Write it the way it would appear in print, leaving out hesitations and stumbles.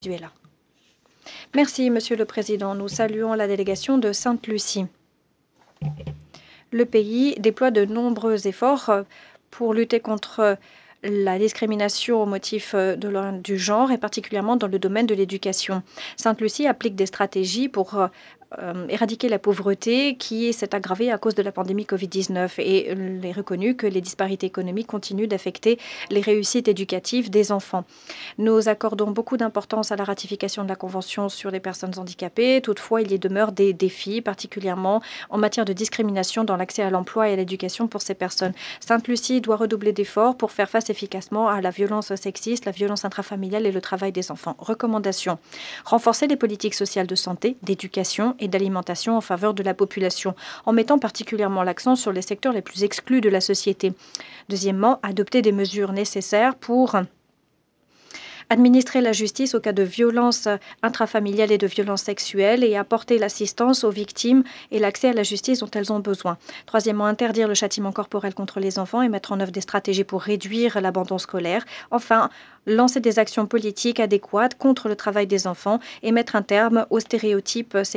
Venezuela. Merci, Monsieur le Président. Nous saluons la délégation de Sainte-Lucie. Le pays déploie de nombreux efforts pour lutter contre la discrimination au motif du genre et particulièrement dans le domaine de l'éducation. Sainte-Lucie applique des stratégies pour éradiquer la pauvreté qui s'est aggravée à cause de la pandémie Covid-19 et il est reconnu que les disparités économiques continuent d'affecter les réussites éducatives des enfants. Nous accordons beaucoup d'importance à la ratification de la Convention sur les personnes handicapées. Toutefois, il y demeure des défis, particulièrement en matière de discrimination dans l'accès à l'emploi et à l'éducation pour ces personnes. Sainte-Lucie doit redoubler d'efforts pour faire face efficacement à la violence sexiste, la violence intrafamiliale et le travail des enfants. Recommandations: renforcer les politiques sociales de santé, d'éducation et d'alimentation en faveur de la population, en mettant particulièrement l'accent sur les secteurs les plus exclus de la société. Deuxièmement, adopter des mesures nécessaires pour administrer la justice au cas de violences intrafamiliales et de violences sexuelles et apporter l'assistance aux victimes et l'accès à la justice dont elles ont besoin. Troisièmement, interdire le châtiment corporel contre les enfants et mettre en œuvre des stratégies pour réduire l'abandon scolaire. Enfin, lancer des actions politiques adéquates contre le travail des enfants et mettre un terme aux stéréotypes sexuels